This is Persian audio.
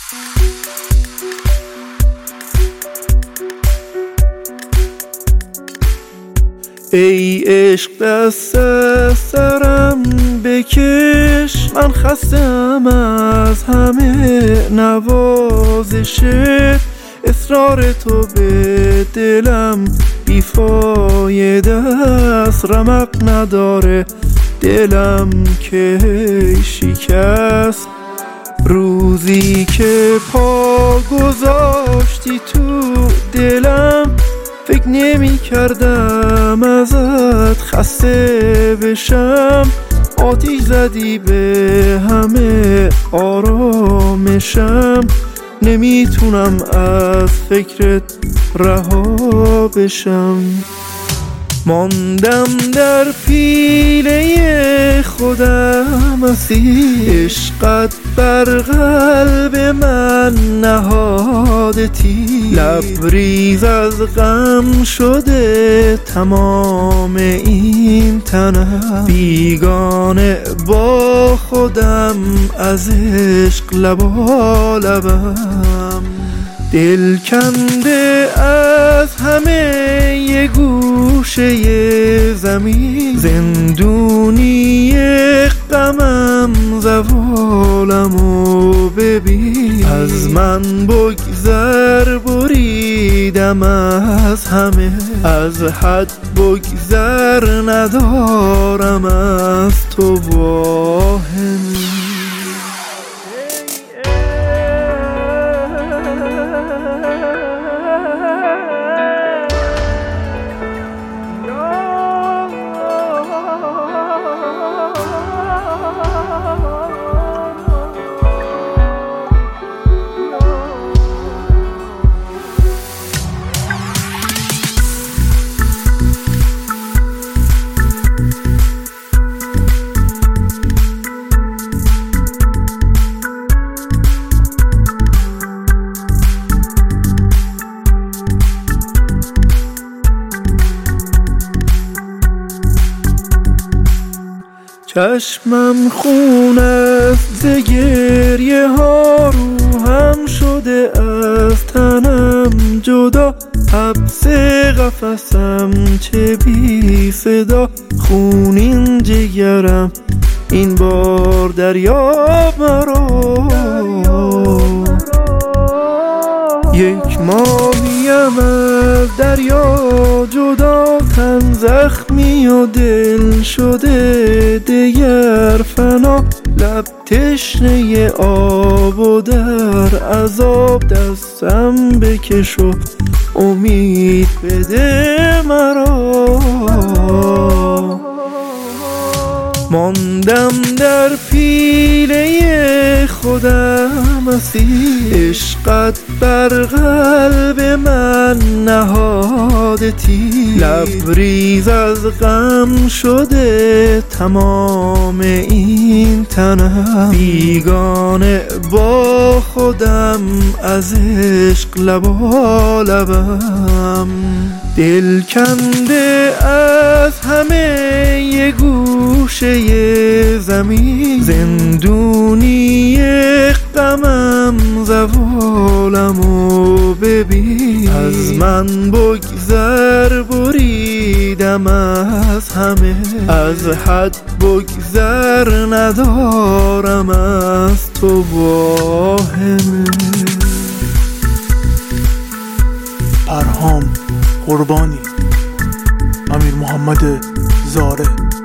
ای عشق دست از سرم بکش، من خستم از همه نوازش اصرار تو به دلم بیفایده است. رمق نداره دلم که شکست. روزی که پا گذاشتی تو دلم فکر نمی کردم ازت خسته بشم. آتیش زدی به همه آرامشم، نمیتونم از فکرت رها بشم. ماندم در پیله خودم اسیر، عشقت بر قلب من نهاده تیر. لبریز از غم شده تمام این تنم، بیگانه با خودم از عشق لبالبم. دل کنده از همه یه گوشه زمین، زندونی غمم زوالمو ببین. از من بگذر بریدم از همه، از حد بگذر ندارم از تو واهم. چشمم خون است ز گریه ها، روحم شده از تنم جدا. حبس قفسم چه بی صدا، خونین جگرم این بار دریاب مرا. یک ماهیم از دریا جدا، تن زخمی و دل شده دگر فنا. لب تشنه آب و در عذاب دستم بکش و امید بده مرا. ماندم در پیله خودم اسیر، عشقت بر قلب من نهاده تیر. لبریز از غم شده تمام این تنم، بیگانه با خودم از عشق لبالبم. دل کنده از همه یه گوشه زمین، زندونی غمم زوالمو ببین. از من بگذر بریدم از همه، از حد بگذر ندارم از تو واهمه. پرهام قربانی، امیر محمد زاره.